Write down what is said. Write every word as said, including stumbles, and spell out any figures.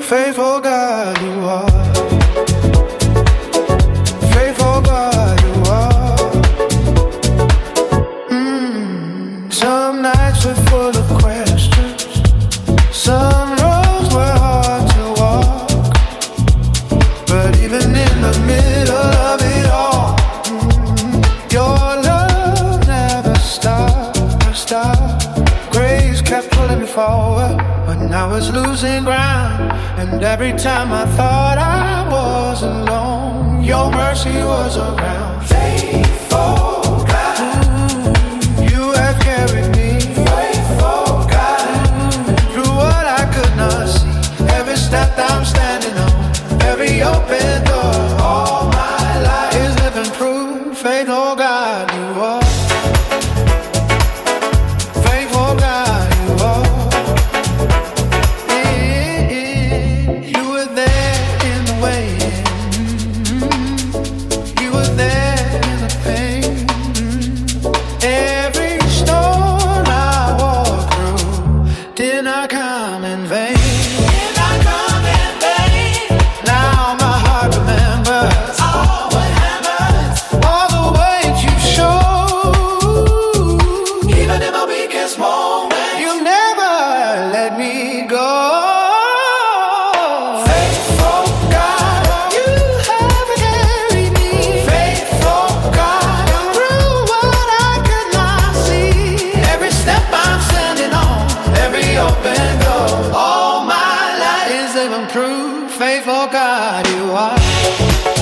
faithful God you are. Faithful God you are. Mm. Some nights were full of questions. Some roads were hard to walk. But even in the middle of it all, mm, your love never stopped. Stopped. Grace kept pulling me forward when I was losing ground. And every time I thought I was alone, your mercy was around. Faithful God, mm, you have carried me. Faithful God, through what I could not see. Every step I'm standing on, every open door, all my life is living proof. Faithful God, you are. Faithful God, you are. You were there in the waiting. You were there in the pain. Every storm I walked through did not come in vain. Did not come in vain. Now my heart remembers all what happened, all the ways you showed. Even in my weakest moment, you never let me go. Faithful God, you have carried me. Faithful God, through what I could not see. Every step I'm standing on, every open door, all my life is living proof. Faithful God, you are.